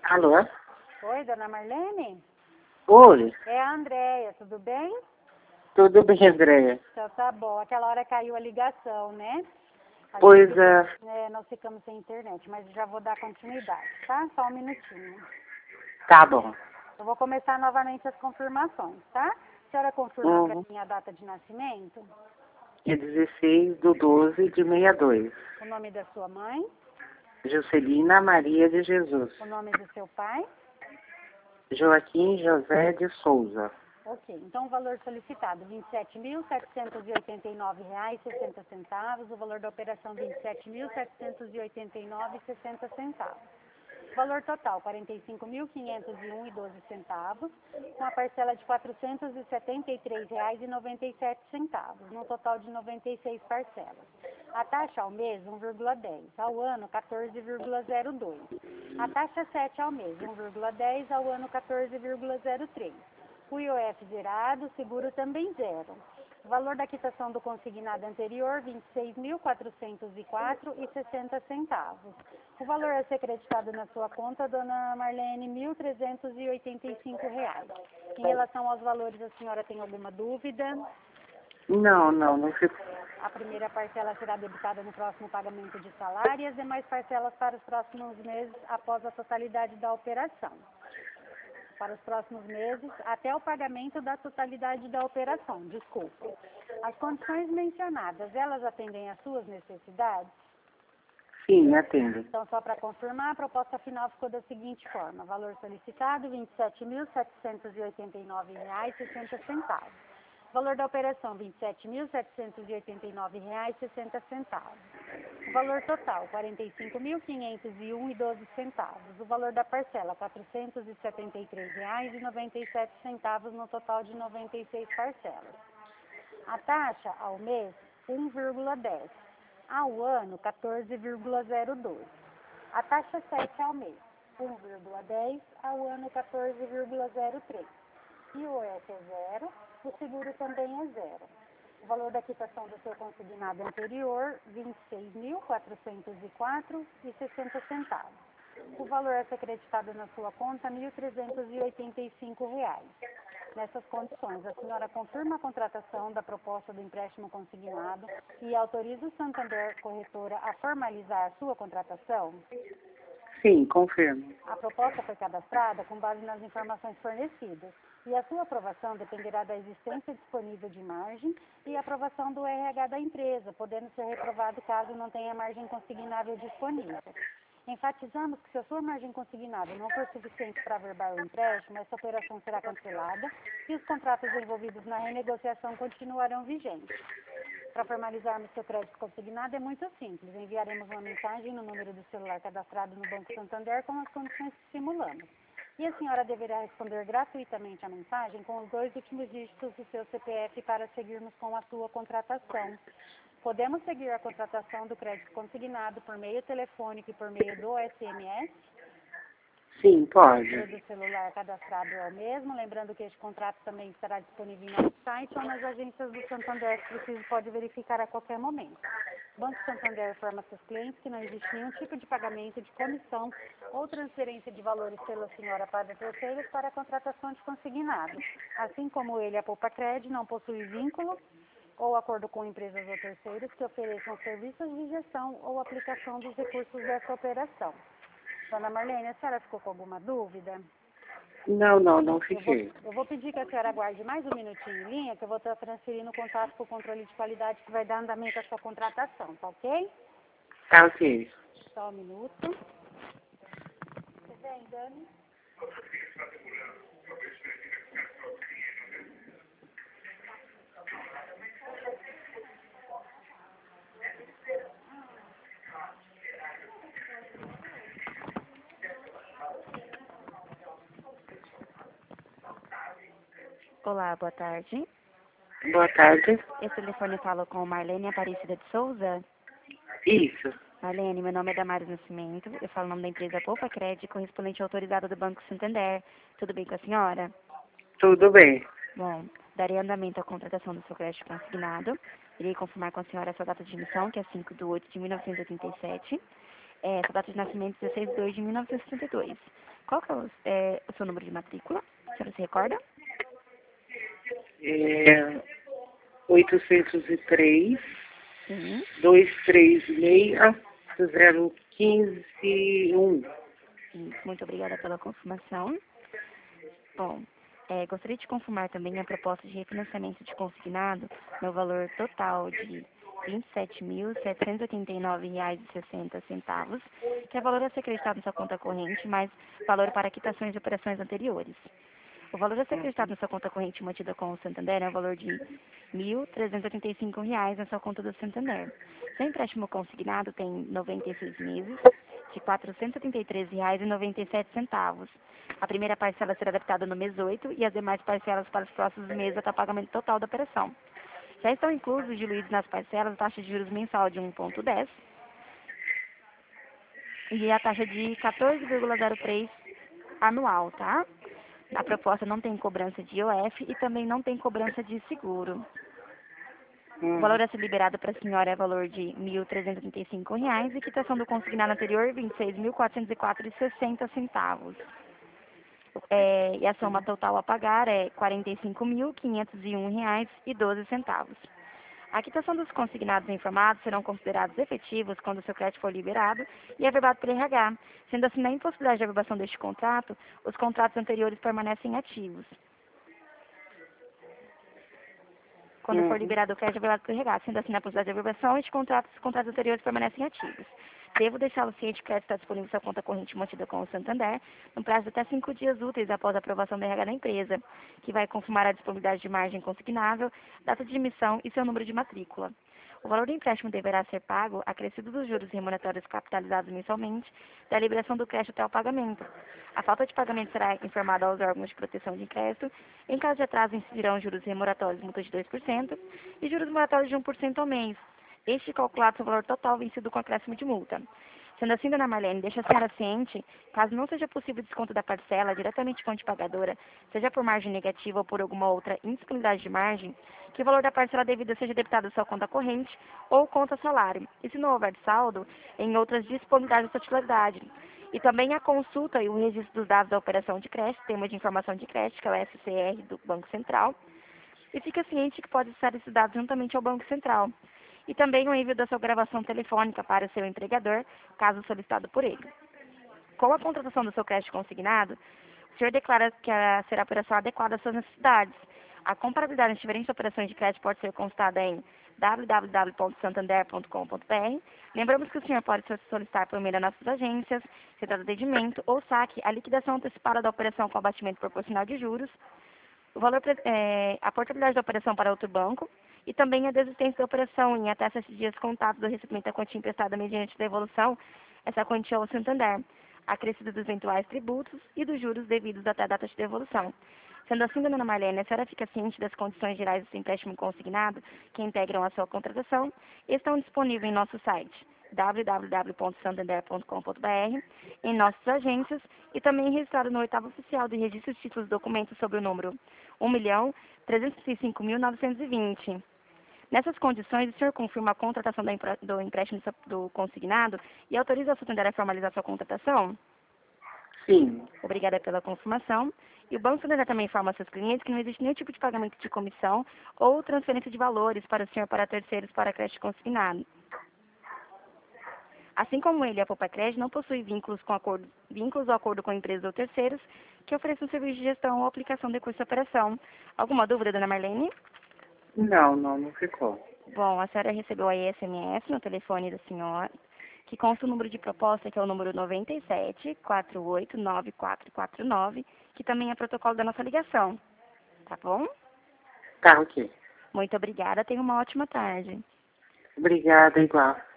Alô? Oi, dona Marlene? Oi, É a Andréia, tudo bem? tudo bem, Andréia? Então tá bom. Aquela hora caiu a ligação, né? Pois é, Nós ficamos sem internet, mas já vou dar continuidade, tá? Só um minutinho. tá bom. Eu vou começar novamente as confirmações, tá? A senhora confirma para mim a data de nascimento? É 16/12/62. O nome da sua mãe? Juscelina Maria de Jesus. O nome do seu pai? Joaquim José de Souza. Ok, então o valor solicitado, R$ 27.789,60. O valor da operação, R$ 27.789,60. Valor total, R$ 45.501,12, com a parcela de R$ 473,97, no total de 96 parcelas. A taxa ao mês, 1,10. Ao ano, 14,02. A taxa 7 ao mês, 1,10. Ao ano, 14,03. O IOF zerado, seguro também zero. O valor da quitação do consignado anterior, R$ 26.404,60. O valor a ser creditado na sua conta, dona Marlene, R$ 1.385. Em relação aos valores, a senhora tem alguma dúvida? Não fico. A primeira parcela será debitada no próximo pagamento de salário e as demais parcelas para os próximos meses após a totalidade da operação. Para os próximos meses, até o pagamento da totalidade da operação, desculpa. As condições mencionadas, elas atendem às suas necessidades? Sim, atendo. Então, só para confirmar, a proposta final ficou da seguinte forma. Valor solicitado, R$ 27.789,60. Valor da operação, R$ 27.789,60. O valor total, R$ 45.501,12. O valor da parcela, R$ 473,97, no total de 96 parcelas. A taxa ao mês, 1,10. Ao ano, 14,02. A taxa 7 ao mês, 1,10. Ao ano, 14,03. E o IOF é zero, o seguro também é zero. O valor da quitação do seu consignado anterior, R$ 26.404,60. O valor a ser creditado na sua conta, R$ 1.385. Nessas condições, a senhora confirma a contratação da proposta do empréstimo consignado e autoriza o Santander Corretora a formalizar a sua contratação? Sim, confirmo. A proposta foi cadastrada com base nas informações fornecidas e a sua aprovação dependerá da existência disponível de margem e aprovação do RH da empresa, podendo ser reprovado caso não tenha margem consignável disponível. Enfatizamos que se a sua margem consignável não for suficiente para averbar o empréstimo, essa operação será cancelada e os contratos envolvidos na renegociação continuarão vigentes. Para formalizarmos seu crédito consignado é muito simples. Enviaremos uma mensagem no número do celular cadastrado no Banco Santander com as condições que simulamos. E a senhora deverá responder gratuitamente a mensagem com os 2 últimos dígitos do seu CPF para seguirmos com a sua contratação. Podemos seguir a contratação do crédito consignado por meio telefônico e por meio do SMS? Sim, pode. O número do celular cadastrado é o mesmo, lembrando que este contrato também estará disponível no nosso site ou nas agências do Santander, se preciso pode verificar a qualquer momento. O Banco Santander informa seus clientes que não existe nenhum tipo de pagamento de comissão ou transferência de valores pela senhora para terceiros para a contratação de consignado. Assim como ele, a Poupa Cred, não possui vínculo ou acordo com empresas ou terceiros que ofereçam serviços de gestão ou aplicação dos recursos dessa operação. Dona Marlene, a senhora ficou com alguma dúvida? Não fiquei. Eu vou pedir que a senhora aguarde mais um minutinho em linha, que eu vou estar transferindo o contato para o controle de qualidade que vai dar andamento à sua contratação, tá ok? Tá ok. Só um minuto. Tudo bem, Dani? Olá, boa tarde. Boa tarde. Esse telefone fala com Marlene Aparecida de Souza. Isso. Marlene, meu nome é Damares Nascimento, eu falo o nome da empresa Poupa Cred, correspondente autorizado do Banco Santander. Tudo bem com a senhora? Tudo bem. Bom, darei andamento à contratação do seu crédito consignado. Irei confirmar com a senhora a sua data de emissão, que é 5/8/1987. Essa data de nascimento 16/2/1962. Qual que é o seu número de matrícula? A senhora se recorda? 803 Sim. 236 0151. Muito obrigada pela confirmação. Bom, gostaria de confirmar também a proposta de refinanciamento de consignado no valor total de R$ 27.789,60, que é valor a ser acreditado na sua conta corrente, mais valor para quitações de operações anteriores. O valor a ser acreditado na sua conta corrente mantida com o Santander é o valor de R$ 1.385 na sua conta do Santander. Seu empréstimo consignado tem 96 meses de R$ 473,97. A primeira parcela será adaptada no mês 8 e as demais parcelas para os próximos meses até o pagamento total da operação. Já estão inclusos diluídos nas parcelas a taxa de juros mensal de 1,10 e a taxa de 14,03 anual, tá? A proposta não tem cobrança de IOF e também não tem cobrança de seguro. O valor a ser liberado para a senhora é valor de R$ 1.335 e quitação do consignado anterior R$ 26.404,60. E a soma total a pagar é R$ 45.501,12. A quitação dos consignados informados serão considerados efetivos quando o seu crédito for liberado e averbado pelo RH. Sendo assim, na impossibilidade de averbação deste contrato, os contratos anteriores permanecem ativos. Quando for liberado o crédito averbado pelo RH, sendo assim, na possibilidade de averbação, os contratos anteriores permanecem ativos. Devo deixá-lo ciente que o crédito está disponível em sua conta corrente mantida com o Santander, no prazo de até 5 dias úteis após a aprovação da RH da empresa, que vai confirmar a disponibilidade de margem consignável, data de emissão e seu número de matrícula. O valor do empréstimo deverá ser pago acrescido dos juros remuneratórios capitalizados mensalmente da liberação do crédito até o pagamento. A falta de pagamento será informada aos órgãos de proteção de crédito. Em caso de atraso, incidirão juros remuneratórios multas de 2% e juros moratórios de 1% ao mês. Este calculado seu valor total vencido com acréscimo de multa. Sendo assim, dona Marlene, deixa a senhora ciente, caso não seja possível o desconto da parcela diretamente com a pagadora, seja por margem negativa ou por alguma outra indisponibilidade de margem, que o valor da parcela devida seja debitado à sua conta corrente ou conta salário, e se não houver saldo, em outras disponibilidades da sua titularidade. E também a consulta e o registro dos dados da operação de crédito, tema de informação de crédito, que é o SCR do Banco Central, e fica ciente que pode acessar esses dados juntamente ao Banco Central. E também o envio da sua gravação telefônica para o seu empregador, caso solicitado por ele. Com a contratação do seu crédito consignado, o senhor declara que será a operação adequada às suas necessidades. A comparabilidade entre diferentes operações de crédito pode ser consultada em www.santander.com.br. Lembramos que o senhor pode solicitar por meio das nossas agências, central de atendimento ou saque a liquidação antecipada da operação com abatimento proporcional de juros, o valor, a portabilidade da operação para outro banco e também a desistência da operação em até 7 dias contados do recebimento da quantia emprestada mediante devolução, essa quantia ao Santander, acrescido dos eventuais tributos e dos juros devidos até a data de devolução. Sendo assim, dona Marlene, a senhora fica ciente das condições gerais do seu empréstimo consignado que integram a sua contratação e estão disponíveis em nosso site www.santander.com.br, em nossas agências e também registrado no 8º Oficial de Registro de Títulos e Documentos sob o número 1.305.920. Nessas condições, o senhor confirma a contratação do empréstimo do consignado e autoriza o Santander a formalizar sua contratação? Sim. Obrigada pela confirmação. E o Banco Santander também informa a seus clientes que não existe nenhum tipo de pagamento de comissão ou transferência de valores para o senhor para terceiros para crédito consignado. Assim como ele, a Poupa Crédito não possui vínculos ou acordo com empresas ou terceiros que ofereçam serviço de gestão ou aplicação de curso de operação. Alguma dúvida, dona Marlene? Não ficou. Bom, a senhora recebeu aí SMS no telefone da senhora, que consta o número de proposta, que é o número 97-489449, que também é protocolo da nossa ligação. Tá bom? Tá, ok. Muito obrigada. Tenha uma ótima tarde. Obrigada, igual.